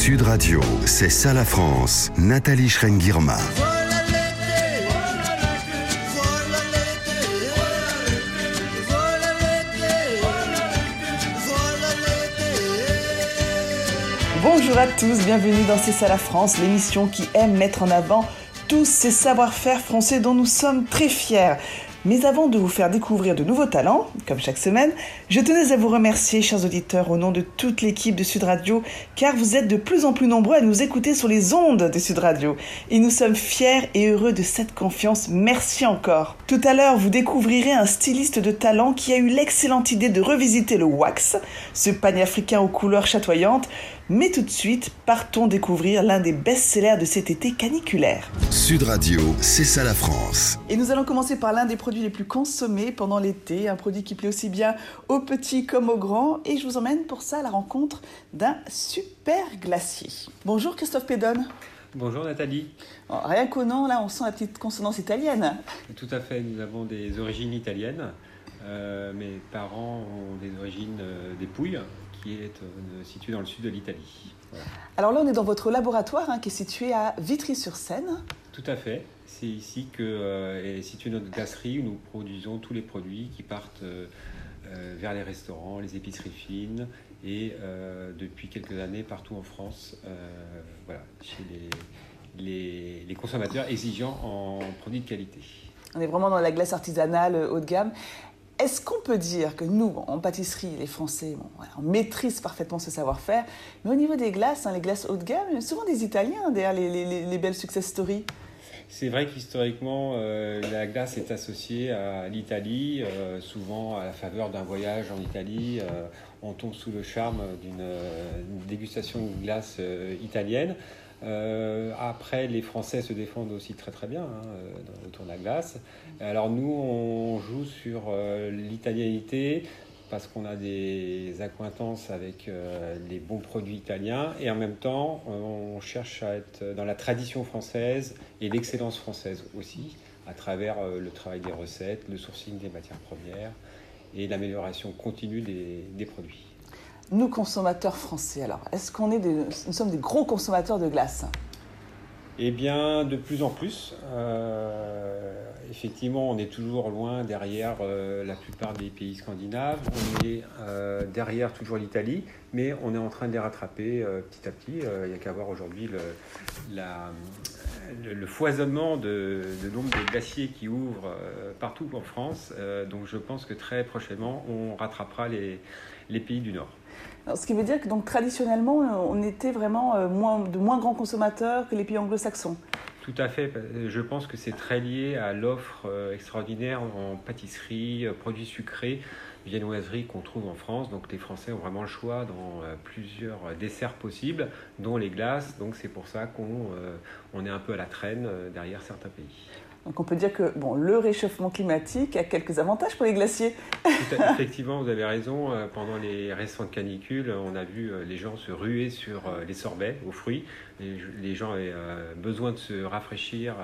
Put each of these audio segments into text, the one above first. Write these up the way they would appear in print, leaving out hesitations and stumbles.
Sud Radio, c'est ça la France. Nathalie Schrein-Guirma. Bonjour à tous, bienvenue dans C'est ça la France, l'émission qui aime mettre en avant tous ces savoir-faire français dont nous sommes très fiers. Mais avant de vous faire découvrir de nouveaux talents, comme chaque semaine, je tenais à vous remercier, chers auditeurs, au nom de toute l'équipe de Sud Radio, car vous êtes de plus en plus nombreux à nous écouter sur les ondes de Sud Radio. Et nous sommes fiers et heureux de cette confiance. Merci encore. Tout à l'heure, vous découvrirez un styliste de talent qui a eu l'excellente idée de revisiter le wax, ce panier africain aux couleurs chatoyantes. Mais tout de suite, partons découvrir l'un des best-sellers de cet été caniculaire. Sud Radio, c'est ça la France. Et nous allons commencer par l'un des produits les plus consommés pendant l'été, un produit qui plaît aussi bien aux petits comme aux grands. Et je vous emmène pour ça à la rencontre d'un super glacier. Bonjour Christophe Pédone. Bonjour Nathalie. Rien qu'au nom, là, on sent la petite consonance italienne. Tout à fait, nous avons des origines italiennes. Mes parents ont des origines des Pouilles, qui est situé dans le sud de l'Italie. Voilà. Alors là, on est dans votre laboratoire qui est situé à Vitry-sur-Seine. Tout à fait. C'est ici est située notre glacerie où nous produisons tous les produits qui partent vers les restaurants, les épiceries fines et depuis quelques années partout en France, chez les consommateurs exigeants en produits de qualité. On est vraiment dans la glace artisanale haut de gamme. Est-ce qu'on peut dire que nous, en pâtisserie, les Français, on maîtrise parfaitement ce savoir-faire, mais au niveau des glaces, les glaces haut de gamme, souvent des Italiens derrière les belles success stories. C'est vrai qu'historiquement, la glace est associée à l'Italie, souvent à la faveur d'un voyage en Italie, on tombe sous le charme d'une dégustation de glace italienne. Après, les Français se défendent aussi très très bien autour de la glace. Alors nous, on joue sur l'italianité parce qu'on a des accointances avec les bons produits italiens et en même temps, on cherche à être dans la tradition française et l'excellence française aussi à travers le travail des recettes, le sourcing des matières premières et l'amélioration continue des produits. Nous, consommateurs français, alors, est-ce qu'on nous sommes des gros consommateurs de glace ? Eh bien, de plus en plus. Effectivement, on est toujours loin derrière la plupart des pays scandinaves. On est derrière toujours l'Italie, mais on est en train de les rattraper petit à petit. Il n'y a qu'à voir aujourd'hui le foisonnement de nombre de glaciers qui ouvrent partout en France. Donc, je pense que très prochainement, on rattrapera les pays du Nord. Alors, ce qui veut dire que donc, traditionnellement, on était vraiment de moins grands consommateurs que les pays anglo-saxons. Tout à fait. Je pense que c'est très lié à l'offre extraordinaire en pâtisserie, produits sucrés, viennoiseries qu'on trouve en France. Donc les Français ont vraiment le choix dans plusieurs desserts possibles, dont les glaces. Donc c'est pour ça qu'on est un peu à la traîne derrière certains pays. Donc on peut dire que le réchauffement climatique a quelques avantages pour les glaciers. Effectivement, vous avez raison. Pendant les récentes canicules, on a vu les gens se ruer sur les sorbets aux fruits. Les gens avaient besoin de se rafraîchir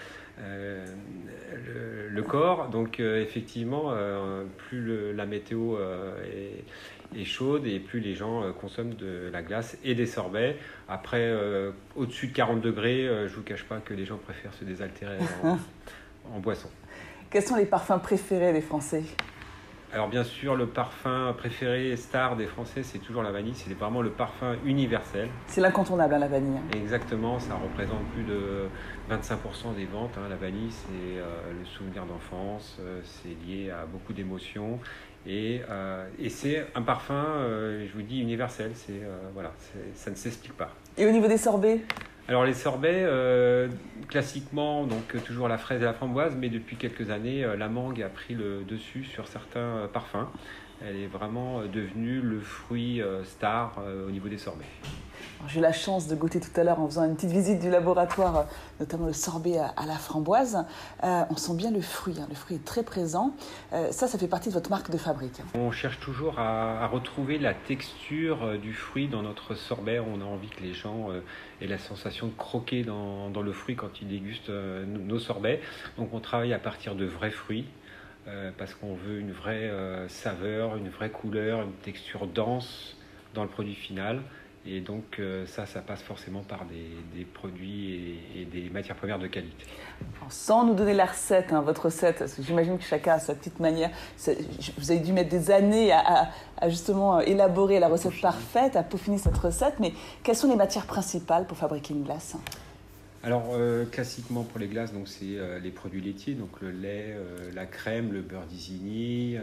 le corps. Donc effectivement, plus la météo est chaude et plus les gens consomment de la glace et des sorbets. Après, au-dessus de 40 degrés, je ne vous cache pas que les gens préfèrent se désaltérer en boisson. Quels sont les parfums préférés des Français ? Alors bien sûr, le parfum préféré star des Français, c'est toujours la vanille. C'est vraiment le parfum universel. C'est l'incontournable, la vanille. Exactement, ça représente plus de 25% des ventes. La vanille, c'est le souvenir d'enfance, c'est lié à beaucoup d'émotions. Et c'est un parfum, je vous dis, universel. Ça ne s'explique pas. Et au niveau des sorbets ? Alors les sorbets, classiquement, donc toujours la fraise et la framboise, mais depuis quelques années, la mangue a pris le dessus sur certains parfums. Elle est vraiment devenue le fruit star au niveau des sorbets. Alors, j'ai eu la chance de goûter tout à l'heure en faisant une petite visite du laboratoire, notamment le sorbet à la framboise. On sent bien le fruit est très présent. Ça fait partie de votre marque de fabrique. On cherche toujours à retrouver la texture du fruit dans notre sorbet. On a envie que les gens aient la sensation de croquer dans le fruit quand ils dégustent nos sorbets. Donc on travaille à partir de vrais fruits. Parce qu'on veut une vraie saveur, une vraie couleur, une texture dense dans le produit final. Et donc ça passe forcément par des produits et des matières premières de qualité. Alors, sans nous donner la recette, votre recette, parce que j'imagine que chacun a sa petite manière. Vous avez dû mettre des années à justement élaborer la recette parfaite, à peaufiner cette recette. Mais quelles sont les matières principales pour fabriquer une glace ? Alors classiquement pour les glaces, donc c'est les produits laitiers, donc le lait, la crème, le beurre d'Isigny,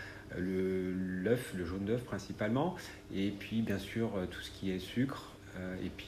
l'œuf, le jaune d'œuf principalement, et puis bien sûr tout ce qui est sucre, et puis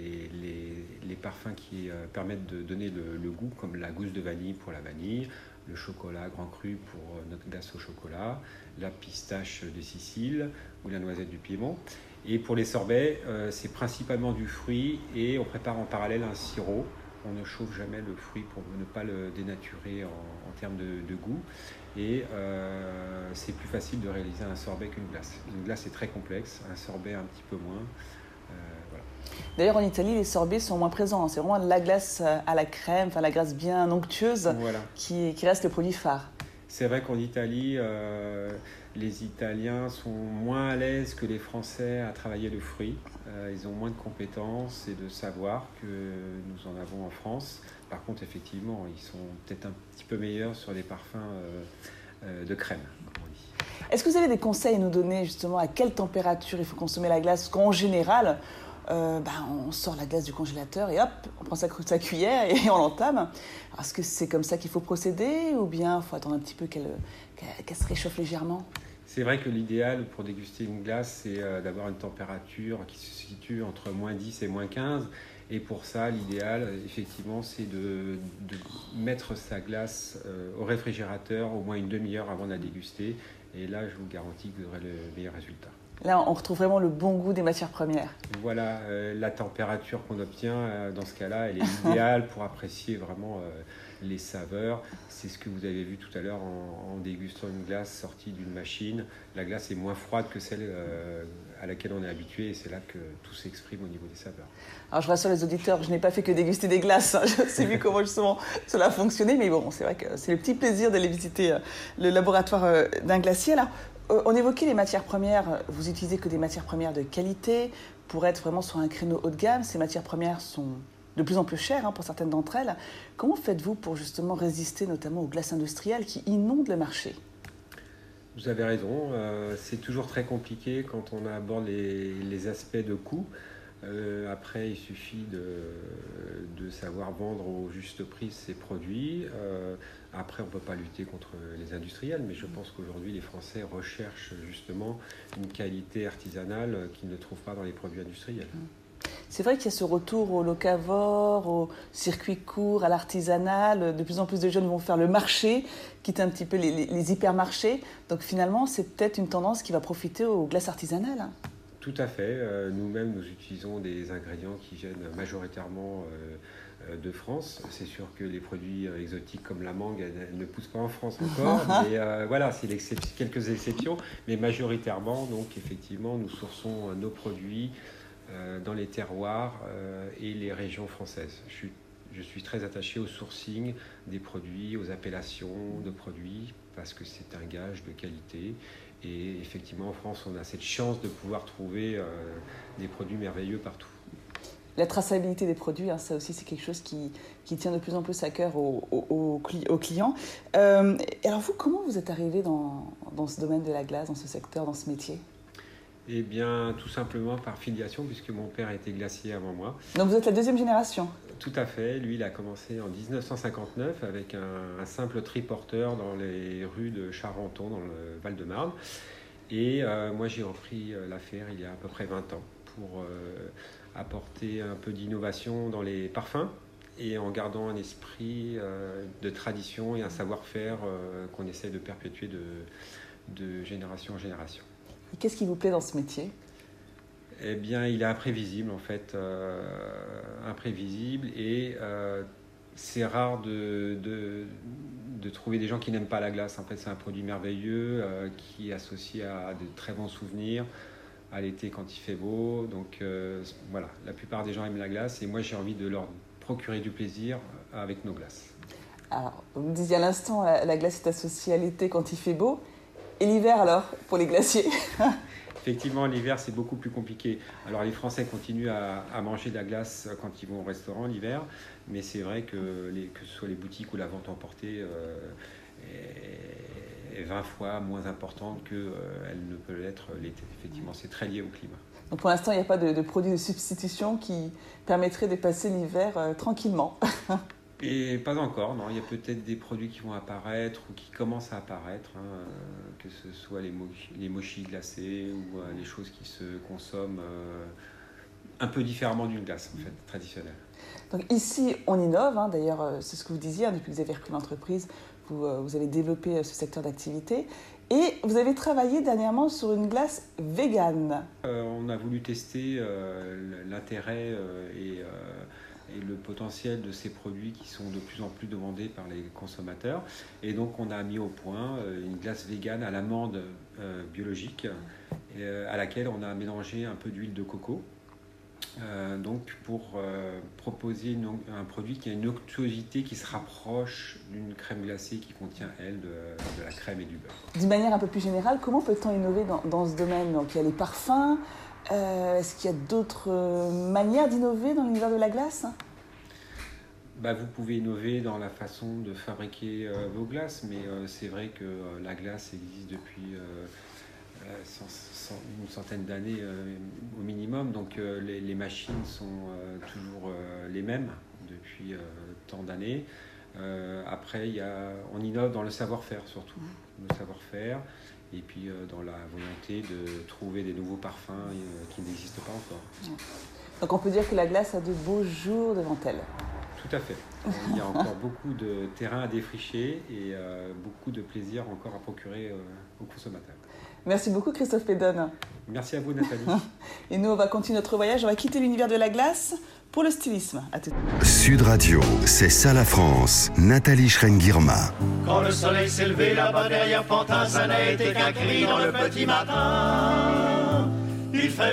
les parfums qui permettent de donner le goût, comme la gousse de vanille pour la vanille, le chocolat grand cru pour notre glace au chocolat, la pistache de Sicile ou la noisette du Piémont. Et pour les sorbets, c'est principalement du fruit et on prépare en parallèle un sirop. On ne chauffe jamais le fruit pour ne pas le dénaturer en termes de goût. Et c'est plus facile de réaliser un sorbet qu'une glace. Une glace est très complexe, un sorbet un petit peu moins. Voilà. D'ailleurs, en Italie, les sorbets sont moins présents. C'est vraiment la glace à la crème, enfin la glace bien onctueuse, voilà, qui reste le produit phare. C'est vrai qu'en Italie, les Italiens sont moins à l'aise que les Français à travailler le fruit. Ils ont moins de compétences et de savoir que nous en avons en France. Par contre, effectivement, ils sont peut-être un petit peu meilleurs sur les parfums de crème, comme on dit. Est-ce que vous avez des conseils à nous donner justement à quelle température il faut consommer la glace ? Parce qu'en général, on sort la glace du congélateur et hop, on prend sa cuillère et on l'entame. Est-ce que c'est comme ça qu'il faut procéder ou bien il faut attendre un petit peu qu'elle se réchauffe légèrement ? C'est vrai que l'idéal pour déguster une glace, c'est d'avoir une température qui se situe entre moins 10 et moins 15. Et pour ça, l'idéal, effectivement, c'est de mettre sa glace au réfrigérateur au moins une demi-heure avant de la déguster. Et là, je vous garantis que vous aurez le meilleur résultat. Là, on retrouve vraiment le bon goût des matières premières. Voilà, la température qu'on obtient, dans ce cas-là, elle est idéale pour apprécier vraiment les saveurs. C'est ce que vous avez vu tout à l'heure en dégustant une glace sortie d'une machine. La glace est moins froide que celle à laquelle on est habitué et c'est là que tout s'exprime au niveau des saveurs. Alors je rassure les auditeurs, je n'ai pas fait que déguster des glaces. Je sais vu comment justement cela fonctionnait, mais bon, c'est vrai que c'est le petit plaisir d'aller visiter le laboratoire d'un glacier. Alors, on évoquait les matières premières. Vous utilisez que des matières premières de qualité pour être vraiment sur un créneau haut de gamme. Ces matières premières sont de plus en plus chères pour certaines d'entre elles. Comment faites-vous pour justement résister notamment aux glaces industrielles qui inondent le marché ? Vous avez raison, c'est toujours très compliqué quand on aborde les aspects de coût. Après, il suffit de savoir vendre au juste prix ses produits. Après, on ne peut pas lutter contre les industriels, mais je pense qu'aujourd'hui, les Français recherchent justement une qualité artisanale qu'ils ne trouvent pas dans les produits industriels. C'est vrai qu'il y a ce retour au locavore, au circuit court, à l'artisanal. De plus en plus de jeunes vont faire le marché, quitter un petit peu les hypermarchés. Donc finalement, c'est peut-être une tendance qui va profiter aux glaces artisanales. Tout à fait. Nous-mêmes, nous utilisons des ingrédients qui viennent majoritairement de France. C'est sûr que les produits exotiques comme la mangue, elles ne poussent pas en France encore. Mais voilà, c'est quelques exceptions. Mais majoritairement, donc effectivement, nous sourçons nos produits dans les terroirs et les régions françaises. Je suis très attaché au sourcing des produits, aux appellations de produits, parce que c'est un gage de qualité. Et effectivement, en France, on a cette chance de pouvoir trouver des produits merveilleux partout. La traçabilité des produits, ça aussi, c'est quelque chose qui tient de plus en plus à cœur aux clients. Alors vous, comment vous êtes arrivé dans ce domaine de la glace, dans ce secteur, dans ce métier ? Eh bien, tout simplement par filiation, puisque mon père était glacier avant moi. Donc vous êtes la deuxième génération ? Tout à fait. Lui, il a commencé en 1959 avec un simple triporteur dans les rues de Charenton, dans le Val-de-Marne. Et moi, j'ai repris l'affaire il y a à peu près 20 ans pour apporter un peu d'innovation dans les parfums et en gardant un esprit de tradition et un savoir-faire qu'on essaie de perpétuer de génération en génération. Et qu'est-ce qui vous plaît dans ce métier ? Eh bien, il est imprévisible en fait, imprévisible et c'est rare de trouver des gens qui n'aiment pas la glace. En fait, c'est un produit merveilleux qui est associé à de très bons souvenirs, à l'été quand il fait beau. Donc voilà, la plupart des gens aiment la glace et moi j'ai envie de leur procurer du plaisir avec nos glaces. Alors, vous me disiez à l'instant, la glace est associée à l'été quand il fait beau. Et l'hiver alors, pour les glaciers ? Effectivement, l'hiver, c'est beaucoup plus compliqué. Alors, les Français continuent à manger de la glace quand ils vont au restaurant l'hiver, mais c'est vrai que ce soit les boutiques ou la vente emportée est 20 fois moins importante qu'elle ne peut l'être l'été. Effectivement, c'est très lié au climat. Donc pour l'instant, il n'y a pas de produit de substitution qui permettrait de passer l'hiver tranquillement. Et pas encore, non. Il y a peut-être des produits qui vont apparaître ou qui commencent à apparaître, que ce soit les mochis glacés ou les choses qui se consomment un peu différemment d'une glace, en fait, traditionnelle. Donc ici, on innove, d'ailleurs, c'est ce que vous disiez, depuis que vous avez repris l'entreprise, vous avez développé ce secteur d'activité. Et vous avez travaillé dernièrement sur une glace végane. On a voulu tester l'intérêt et le potentiel de ces produits qui sont de plus en plus demandés par les consommateurs. Et donc on a mis au point une glace végane à l'amande biologique à laquelle on a mélangé un peu d'huile de coco. Donc pour proposer un produit qui a une onctuosité qui se rapproche d'une crème glacée qui contient, elle, de la crème et du beurre. D'une manière un peu plus générale, comment peut-on innover dans ce domaine? Donc il y a les parfums. Est-ce qu'il y a d'autres manières d'innover dans l'univers de la glace? Vous pouvez innover dans la façon de fabriquer vos glaces, mais c'est vrai que la glace existe depuis une centaine d'années au minimum, donc les machines sont toujours les mêmes depuis tant d'années. Après, on innove dans le savoir-faire surtout, le savoir-faire, et puis dans la volonté de trouver des nouveaux parfums qui n'existent pas encore. Donc on peut dire que la glace a de beaux jours devant elle. Tout à fait. Il y a encore beaucoup de terrain à défricher et beaucoup de plaisir encore à procurer aux consommateurs. Merci beaucoup Christophe Pédone. Merci à vous Nathalie. Et nous on va continuer notre voyage, on va quitter l'univers de la glace pour le stylisme. À tout. Sud Radio, c'est ça la France. Nathalie Schrein-Guirma. Quand le soleil s'est levé là-bas derrière Pantin, ça n'a été qu'un cri dans le petit matin. Il fait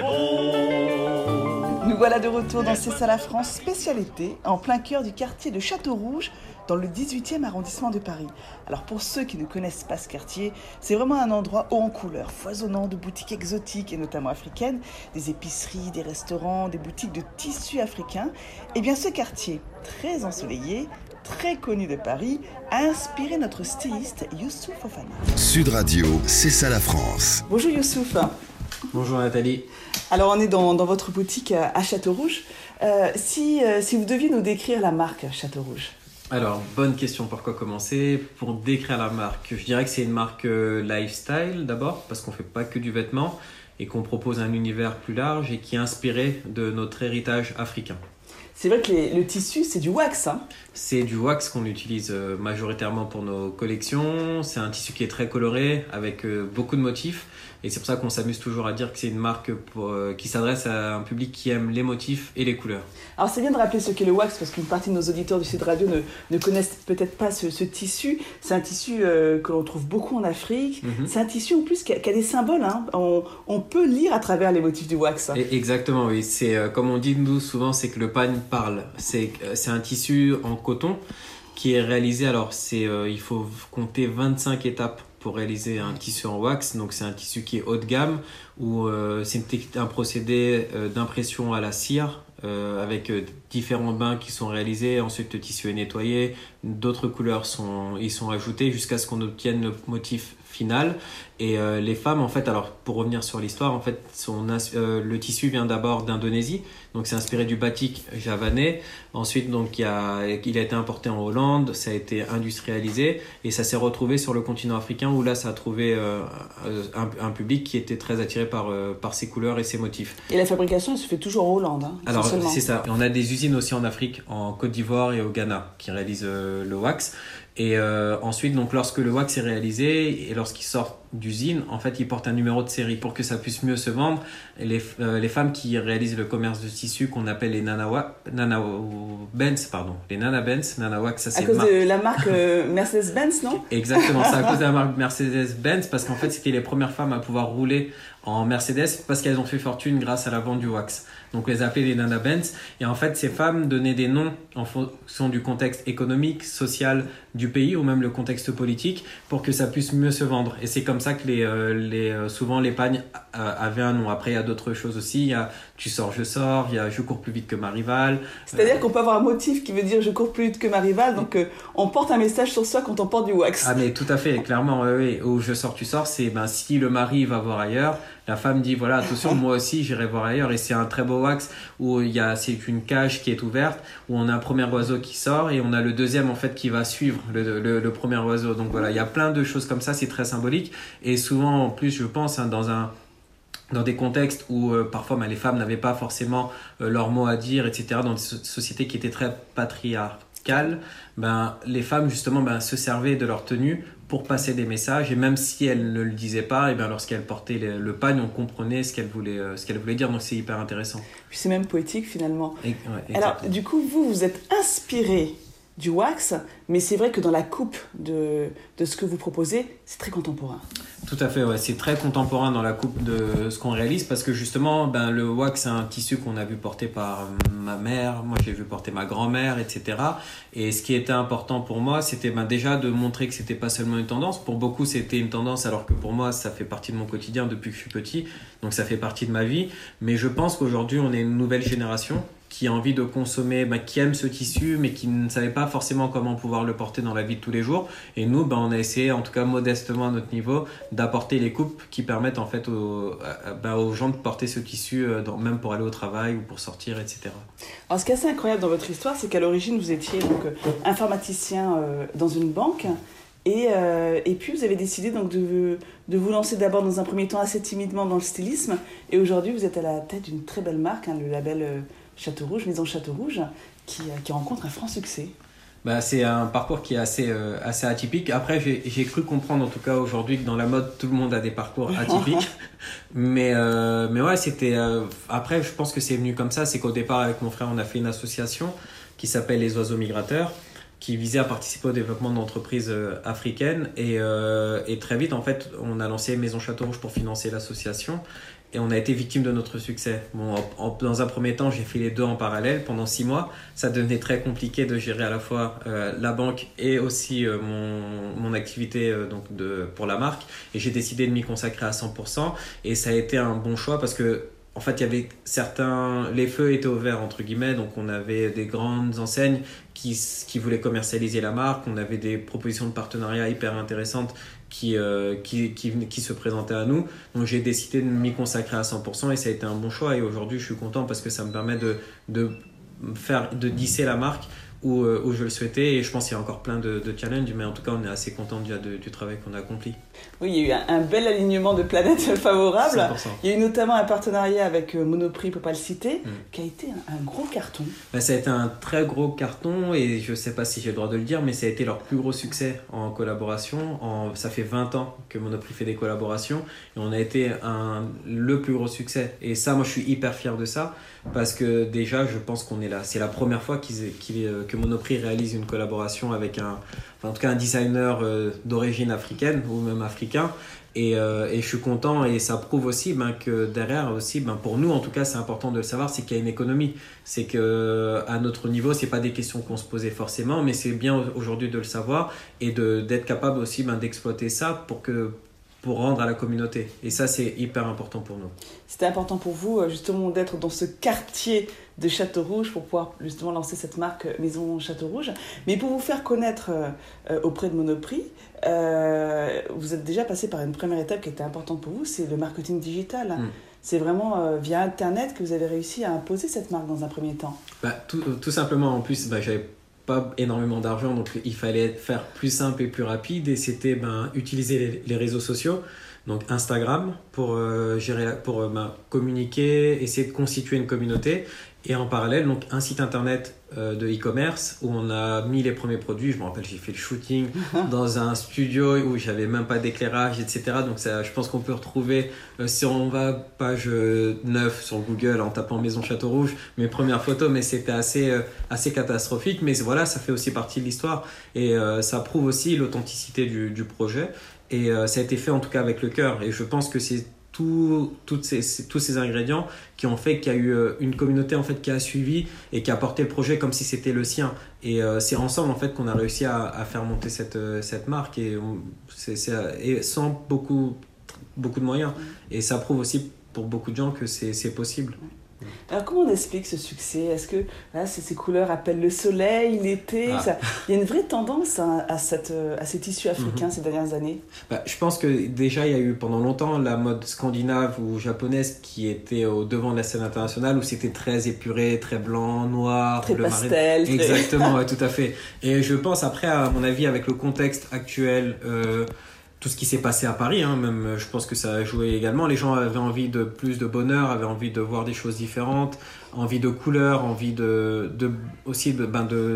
beau. Nous voilà de retour dans C'est ça la France, spécialité, en plein cœur du quartier de Château-Rouge, dans le 18e arrondissement de Paris. Alors pour ceux qui ne connaissent pas ce quartier, c'est vraiment un endroit haut en couleurs, foisonnant de boutiques exotiques et notamment africaines, des épiceries, des restaurants, des boutiques de tissus africains. Et bien ce quartier, très ensoleillé, très connu de Paris, a inspiré notre styliste Youssouf Fofana. Sud Radio, c'est ça la France. Bonjour Youssouf. Bonjour Nathalie. Alors on est dans votre boutique à Château-Rouge. Si vous deviez nous décrire la marque Château-Rouge. Alors, bonne question, par quoi commencer? Pour décrire la marque, je dirais que c'est une marque lifestyle d'abord, parce qu'on ne fait pas que du vêtement et qu'on propose un univers plus large et qui est inspiré de notre héritage africain. C'est vrai que le tissu, c'est du wax. C'est du wax qu'on utilise majoritairement pour nos collections. C'est un tissu qui est très coloré, avec beaucoup de motifs. Et c'est pour ça qu'on s'amuse toujours à dire que c'est une marque qui s'adresse à un public qui aime les motifs et les couleurs. Alors c'est bien de rappeler ce qu'est le wax, parce qu'une partie de nos auditeurs du Sud Radio ne connaissent peut-être pas ce tissu. C'est un tissu que l'on trouve beaucoup en Afrique. C'est un tissu en plus qui a des symboles. On peut lire à travers les motifs du wax. Exactement, oui. C'est, comme on dit nous souvent, c'est que le pagne parle. C'est un tissu en coton qui est réalisé, alors il faut compter 25 étapes pour réaliser un tissu en wax. Donc c'est un tissu qui est haut de gamme, où c'est un procédé d'impression à la cire, avec différents bains qui sont réalisés. Ensuite le tissu est nettoyé, d'autres couleurs sont ajoutées jusqu'à ce qu'on obtienne le motif final. Et les femmes, en fait, alors pour revenir sur l'histoire, en fait, le tissu vient d'abord d'Indonésie, donc c'est inspiré du batik javanais. Ensuite, donc il a été importé en Hollande, ça a été industrialisé et ça s'est retrouvé sur le continent africain, où là ça a trouvé un public qui était très attiré par ses couleurs et ses motifs. Et la fabrication, elle se fait toujours en Hollande. Alors c'est ça. On a des usines aussi en Afrique, en Côte d'Ivoire et au Ghana, qui réalisent le wax. Et ensuite, donc, lorsque le wax est réalisé et lorsqu'il sort d'usine, en fait, il porte un numéro de série pour que ça puisse mieux se vendre. Et les femmes qui réalisent le commerce de tissu, qu'on appelle les Nana Benz, Nana Wax, ça c'est à cause de la marque Mercedes-Benz, non? Exactement, c'est à cause de la marque Mercedes-Benz, parce qu'en fait, c'était les premières femmes à pouvoir rouler en Mercedes parce qu'elles ont fait fortune grâce à la vente du wax. Donc, on les appelait les Nana Benz. Et en fait, ces femmes donnaient des noms en fonction du contexte économique, social du pays ou même le contexte politique pour que ça puisse mieux se vendre. Et c'est comme comme ça que souvent les pagnes avaient un nom. Après, il y a d'autres choses aussi. Il y a tu sors, je sors. Il y a je cours plus vite que ma rivale. C'est-à-dire qu'on peut avoir un motif qui veut dire je cours plus vite que ma rivale. Donc, on porte un message sur soi quand on porte du wax. Ah, mais tout à fait, clairement. Oui. Ou je sors, tu sors. C'est si le mari va voir ailleurs, la femme dit voilà, attention, moi aussi, j'irai voir ailleurs. Et c'est un très beau wax où c'est une cage qui est ouverte, où on a un premier oiseau qui sort et on a le deuxième en fait qui va suivre le premier oiseau. Donc voilà, il y a plein de choses comme ça, c'est très symbolique. Et souvent, en plus, je pense, dans des contextes où parfois les femmes n'avaient pas forcément leur mot à dire, etc., dans des sociétés qui étaient très patriarcales, les femmes justement se servaient de leur tenue pour passer des messages, et même si elles ne le disaient pas, et lorsqu'elles portaient le pagne, on comprenait ce qu'elles voulaient dire, donc c'est hyper intéressant. Puis c'est même poétique finalement. Ouais, alors du coup, vous êtes inspiré du wax, mais c'est vrai que dans la coupe de ce que vous proposez, c'est très contemporain. Tout à fait, ouais. C'est très contemporain dans la coupe de ce qu'on réalise parce que justement, le wax, c'est un tissu qu'on a vu porter par ma mère, moi j'ai vu porter ma grand-mère, etc. Et ce qui était important pour moi, c'était déjà de montrer que c'était pas seulement une tendance. Pour beaucoup, c'était une tendance, alors que pour moi, ça fait partie de mon quotidien depuis que je suis petit, donc ça fait partie de ma vie. Mais je pense qu'aujourd'hui, on est une nouvelle génération qui a envie de consommer, qui aime ce tissu, mais qui ne savait pas forcément comment pouvoir le porter dans la vie de tous les jours. Et nous, on a essayé, en tout cas modestement à notre niveau, d'apporter les coupes qui permettent en fait aux gens de porter ce tissu, même pour aller au travail ou pour sortir, etc. Alors, ce qui est assez incroyable dans votre histoire, c'est qu'à l'origine, vous étiez donc informaticien dans une banque. Et puis, vous avez décidé donc de vous lancer d'abord dans un premier temps assez timidement dans le stylisme. Et aujourd'hui, vous êtes à la tête d'une très belle marque, le label Château Rouge, Maison Château Rouge, qui rencontre un franc succès. C'est un parcours qui est assez atypique. Après, j'ai cru comprendre en tout cas aujourd'hui que dans la mode, tout le monde a des parcours atypiques. mais ouais, c'était... après, je pense que c'est venu comme ça. C'est qu'au départ, avec mon frère, on a fait une association qui s'appelle Les Oiseaux Migrateurs, qui visait à participer au développement d'entreprises africaines. Et très vite, en fait, on a lancé Maison Château Rouge pour financer l'association. Et on a été victime de notre succès. Dans un premier temps, j'ai fait les deux en parallèle pendant 6 mois. Ça devenait très compliqué de gérer à la fois la banque et aussi mon activité pour la marque. Et j'ai décidé de m'y consacrer à 100%. Et ça a été un bon choix parce que en fait, il y avait les feux étaient ouverts entre guillemets, donc on avait des grandes enseignes qui voulaient commercialiser la marque. On avait des propositions de partenariat hyper intéressantes qui se présentaient à nous. Donc j'ai décidé de m'y consacrer à 100% et ça a été un bon choix. Et aujourd'hui, je suis content parce que ça me permet de disser la marque où je le souhaitais, et je pense qu'il y a encore plein de challenges, mais en tout cas on est assez content du travail qu'on a accompli. Oui, il y a eu un bel alignement de planètes favorables. 100%. Il y a eu notamment un partenariat avec Monoprix, pour ne pas le citer, qui a été un gros carton. Ça a été un très gros carton, et je ne sais pas si j'ai le droit de le dire, mais ça a été leur plus gros succès en collaboration. Ça fait 20 ans que Monoprix fait des collaborations, et on a été le plus gros succès. Et ça, moi je suis hyper fier de ça, parce que déjà je pense qu'on est là. C'est la première fois que Monoprix réalise une collaboration avec en tout cas un designer d'origine africaine ou même africain, et je suis content, et ça prouve aussi que derrière aussi, pour nous en tout cas c'est important de le savoir, c'est qu'il y a une économie. C'est qu'à notre niveau, c'est pas des questions qu'on se posait forcément, mais c'est bien aujourd'hui de le savoir et d'être capable aussi d'exploiter ça pour rendre à la communauté. Et ça, c'est hyper important pour nous. C'était important pour vous, justement, d'être dans ce quartier de Château Rouge pour pouvoir, justement, lancer cette marque Maison Château Rouge. Mais pour vous faire connaître auprès de Monoprix, vous êtes déjà passé par une première étape qui était importante pour vous, c'est le marketing digital. C'est vraiment via Internet que vous avez réussi à imposer cette marque dans un premier temps. Tout simplement, en plus, j'avais pas énormément d'argent, donc il fallait faire plus simple et plus rapide, et c'était utiliser les réseaux sociaux, donc Instagram pour communiquer, essayer de constituer une communauté, et en parallèle donc un site internet de e-commerce où on a mis les premiers produits. Je me rappelle, j'ai fait le shooting dans un studio où j'avais même pas d'éclairage, etc. Donc ça, je pense qu'on peut retrouver, si on va page 9 sur Google en tapant Maison Château Rouge, mes premières photos, mais c'était assez catastrophique. Mais voilà, ça fait aussi partie de l'histoire, et ça prouve aussi l'authenticité du projet, et ça a été fait en tout cas avec le cœur, et je pense que c'est tous ces ingrédients qui ont fait qu'il y a eu une communauté en fait qui a suivi et qui a porté le projet comme si c'était le sien. Et c'est ensemble en fait qu'on a réussi à faire monter cette marque et sans beaucoup de moyens. Et ça prouve aussi pour beaucoup de gens que c'est possible. Alors comment on explique ce succès ? Est-ce que là, ces couleurs appellent le soleil, l'été ? Il y a une vraie tendance à ces tissus africains ces dernières années. Je pense que déjà il y a eu pendant longtemps la mode scandinave ou japonaise qui était au devant de la scène internationale où c'était très épuré, très blanc, noir, très pastel. Exactement, ouais, tout à fait. Et je pense après, à mon avis, avec le contexte actuel, tout ce qui s'est passé à Paris, même je pense que ça a joué également. Les gens avaient envie de plus de bonheur, avaient envie de voir des choses différentes, envie de couleurs, envie aussi de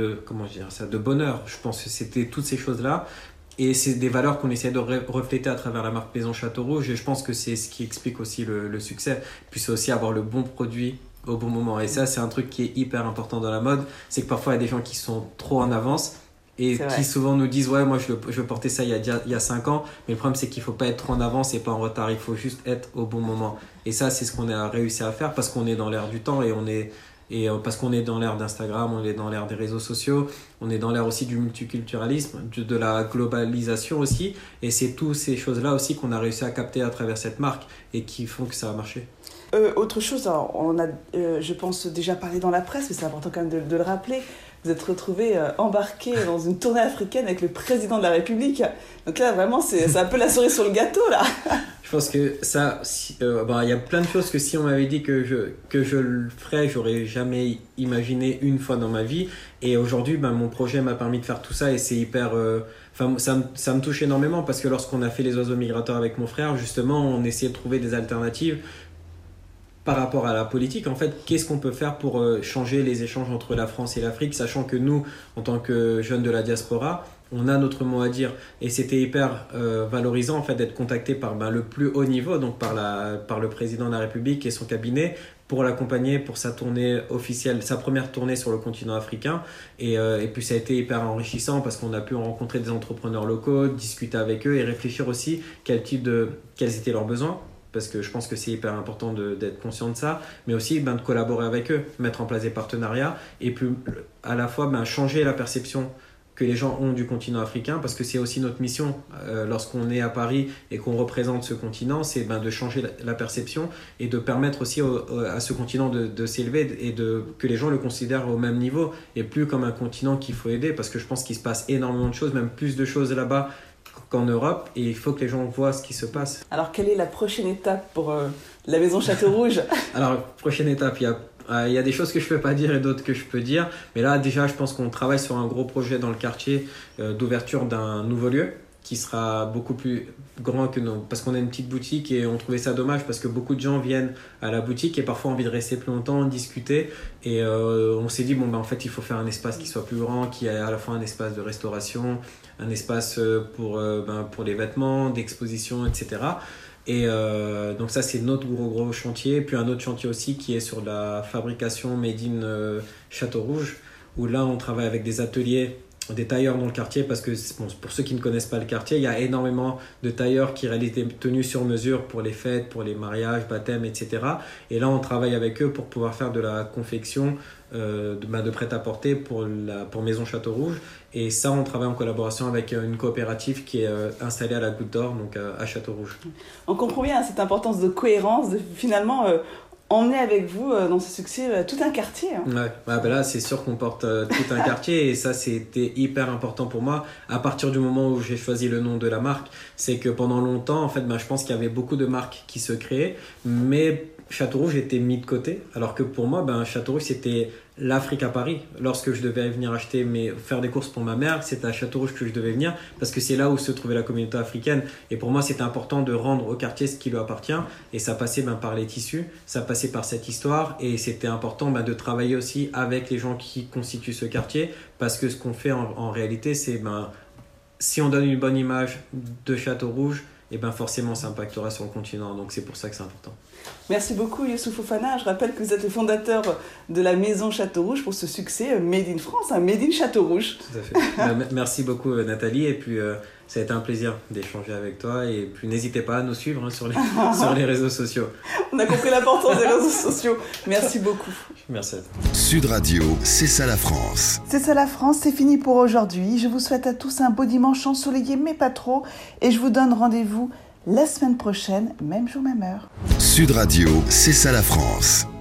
bonheur. Je pense que c'était toutes ces choses-là. Et c'est des valeurs qu'on essaie de refléter à travers la marque Maison Château Rouge. Et je pense que c'est ce qui explique aussi le succès. Puis c'est aussi avoir le bon produit au bon moment. Et ça, c'est un truc qui est hyper important dans la mode. C'est que parfois, il y a des gens qui sont trop en avance. Et qui souvent nous disent ouais moi je veux porter ça il y a 5 ans, mais le problème c'est qu'il faut pas être trop en avance et pas en retard, il faut juste être au bon moment. Et ça c'est ce qu'on a réussi à faire parce qu'on est dans l'ère du temps et parce qu'on est dans l'ère d'Instagram, on est dans l'ère des réseaux sociaux, on est dans l'ère aussi du multiculturalisme, de la globalisation aussi, et c'est toutes ces choses-là aussi qu'on a réussi à capter à travers cette marque et qui font que ça a marché. Autre chose, alors, on a, je pense, déjà parlé dans la presse, mais c'est important quand même de le rappeler. Vous êtes retrouvé embarqué dans une tournée africaine avec le président de la République. Donc là, vraiment, c'est un peu la cerise sur le gâteau, là. Je pense que ça, il y a plein de choses que si on m'avait dit que je le ferais, j'aurais jamais imaginé une fois dans ma vie. Et aujourd'hui, mon projet m'a permis de faire tout ça et c'est hyper... ça me touche énormément parce que lorsqu'on a fait les oiseaux migrateurs avec mon frère, justement, on essayait de trouver des alternatives par rapport à la politique. En fait, qu'est-ce qu'on peut faire pour changer les échanges entre la France et l'Afrique, sachant que nous, en tant que jeunes de la diaspora, on a notre mot à dire. Et c'était hyper valorisant en fait, d'être contacté par le plus haut niveau, donc par le président de la République et son cabinet, pour l'accompagner pour sa tournée officielle, sa première tournée sur le continent africain. Et puis ça a été hyper enrichissant parce qu'on a pu rencontrer des entrepreneurs locaux, discuter avec eux et réfléchir aussi quels étaient leurs besoins. Parce que je pense que c'est hyper important d'être conscient de ça, mais aussi de collaborer avec eux, mettre en place des partenariats et puis à la fois changer la perception que les gens ont du continent africain, parce que c'est aussi notre mission lorsqu'on est à Paris et qu'on représente ce continent, c'est de changer la perception et de permettre aussi à ce continent de s'élever et que les gens le considèrent au même niveau et plus comme un continent qu'il faut aider, parce que je pense qu'il se passe énormément de choses, même plus de choses là-bas qu'en Europe, et il faut que les gens voient ce qui se passe. Alors, quelle est la prochaine étape pour la Maison Château Rouge ? Alors, prochaine étape, il y a des choses que je ne peux pas dire et d'autres que je peux dire, mais là, déjà, je pense qu'on travaille sur un gros projet dans le quartier d'ouverture d'un nouveau lieu qui sera beaucoup plus grand que nous, parce qu'on a une petite boutique et on trouvait ça dommage parce que beaucoup de gens viennent à la boutique et parfois ont envie de rester plus longtemps, discuter, et on s'est dit en fait il faut faire un espace qui soit plus grand, qui ait à la fois un espace de restauration, un espace pour les vêtements, d'exposition, etc. Et donc ça c'est notre gros chantier. Puis un autre chantier aussi qui est sur la fabrication made in Château Rouge, où là on travaille avec des ateliers, des tailleurs dans le quartier, parce que pour ceux qui ne connaissent pas le quartier, il y a énormément de tailleurs qui réalisent des tenues sur mesure pour les fêtes, pour les mariages, baptêmes, etc. Et là on travaille avec eux pour pouvoir faire de la confection de prêt-à-porter pour Maison Château Rouge. Et ça, on travaille en collaboration avec une coopérative qui est installée à la Goutte d'Or, donc à Château Rouge. On comprend bien cette importance de cohérence, de finalement emmener avec vous dans ce succès tout un quartier. Ouais, là, c'est sûr qu'on porte tout un quartier, et ça, c'était hyper important pour moi. À partir du moment où j'ai choisi le nom de la marque, c'est que pendant longtemps, en fait, je pense qu'il y avait beaucoup de marques qui se créaient, mais Château Rouge était mis de côté, alors que pour moi, Château Rouge, c'était l'Afrique à Paris. Lorsque je devais venir faire des courses pour ma mère, c'était à Château Rouge que je devais venir, parce que c'est là où se trouvait la communauté africaine. Et pour moi, c'était important de rendre au quartier ce qui lui appartient. Et ça passait par les tissus, ça passait par cette histoire. Et c'était important de travailler aussi avec les gens qui constituent ce quartier, parce que ce qu'on fait en réalité, c'est si on donne une bonne image de Château Rouge, et forcément ça impactera sur le continent, donc c'est pour ça que c'est important. Merci beaucoup Youssouf Fofana. Je rappelle que vous êtes le fondateur de la Maison Château Rouge pour ce succès Made in France, Made in Château Rouge. Tout à fait. Merci beaucoup Nathalie, et puis Ça a été un plaisir d'échanger avec toi et puis n'hésitez pas à nous suivre sur les réseaux sociaux. On a compris l'importance des réseaux sociaux. Merci beaucoup. Merci à toi. Sud Radio, c'est ça la France. C'est ça la France, c'est fini pour aujourd'hui. Je vous souhaite à tous un beau dimanche ensoleillé mais pas trop et je vous donne rendez-vous la semaine prochaine, même jour, même heure. Sud Radio, c'est ça la France.